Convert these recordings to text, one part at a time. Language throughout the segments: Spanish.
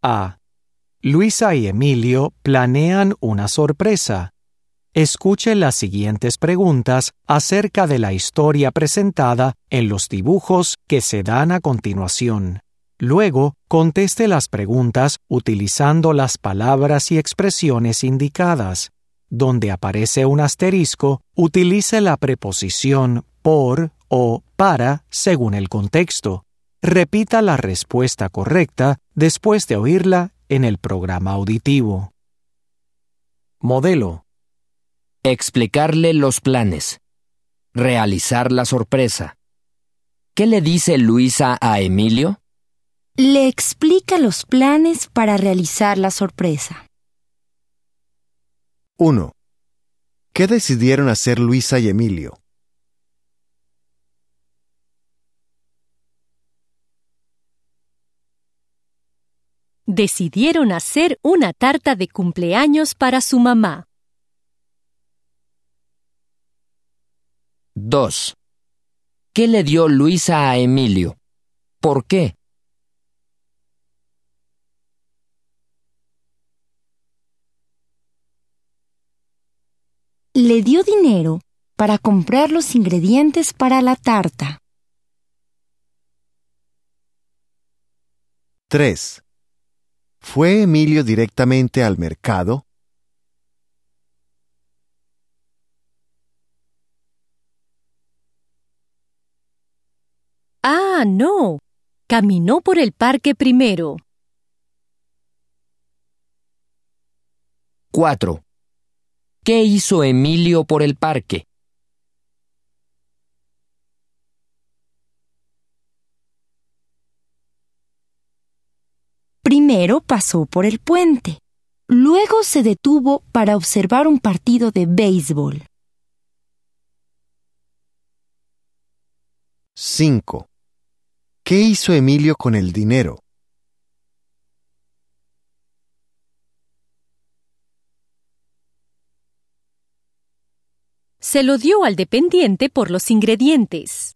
A. Luisa y Emilio planean una sorpresa. Escuche las siguientes preguntas acerca de la historia presentada en los dibujos que se dan a continuación. Luego, conteste las preguntas utilizando las palabras y expresiones indicadas. Donde aparece un asterisco, utilice la preposición por o para según el contexto. Repita la respuesta correcta después de oírla en el programa auditivo. Modelo. Explicarle los planes. Realizar la sorpresa. ¿Qué le dice Luisa a Emilio? Le explica los planes para realizar la sorpresa. 1. ¿Qué decidieron hacer Luisa y Emilio? Decidieron hacer una tarta de cumpleaños para su mamá. 2. ¿Qué le dio Luisa a Emilio? ¿Por qué? Le dio dinero para comprar los ingredientes para la tarta. 3. ¿Fue Emilio directamente al mercado? ¡Ah, no! Caminó por el parque primero. 4. ¿Qué hizo Emilio por el parque? Primero pasó por el puente. Luego se detuvo para observar un partido de béisbol. 5. ¿Qué hizo Emilio con el dinero? Se lo dio al dependiente por los ingredientes.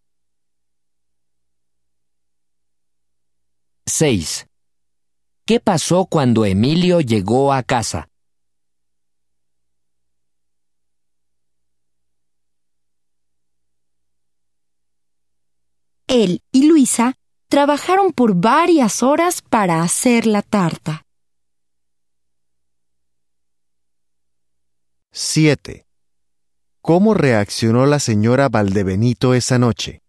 6. ¿Qué pasó cuando Emilio llegó a casa? Él y Luisa trabajaron por varias horas para hacer la tarta. 7. ¿Cómo reaccionó la señora Valdebenito esa noche?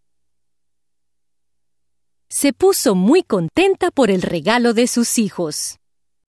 Se puso muy contenta por el regalo de sus hijos.